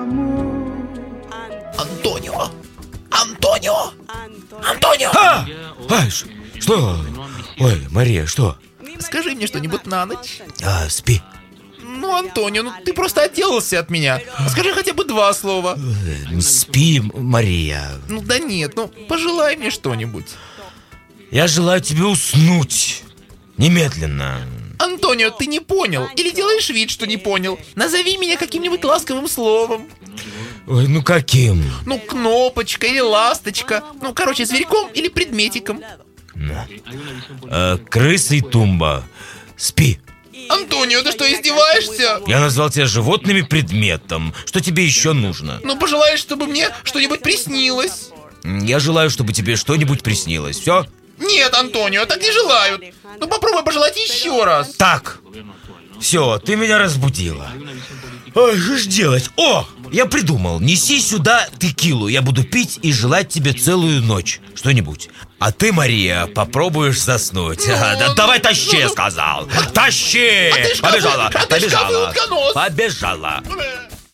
Антонио! Антонио! Антонио! Что? Ой, Мария, что? Скажи мне что-нибудь на ночь. Спи. Ну, Антонио, ты просто отделался от меня. Скажи хотя бы 2 слова. Спи, Мария. Да нет, пожелай мне что-нибудь. Я желаю тебе уснуть. Немедленно. Антонио, ты не понял? Или делаешь вид, что не понял? Назови меня каким-нибудь ласковым словом. Ой, каким? Кнопочка или ласточка. Короче, зверьком или предметиком. Крыса и тумба. Спи. Антонио, ты что, издеваешься? Я назвал тебя животным и предметом. Что тебе еще нужно? Пожелаешь, чтобы мне что-нибудь приснилось. Я желаю, чтобы тебе что-нибудь приснилось. Все? Нет, Антонио, так не желают. Попробуй пожелать еще раз. Так. Все, ты меня разбудила. Ой, что ж делать? Я придумал. Неси сюда текилу. Я буду пить и желать тебе целую ночь. Что-нибудь. А ты, Мария, попробуешь заснуть. Давай тащи, я сказал. Тащи! Побежала. Побежала.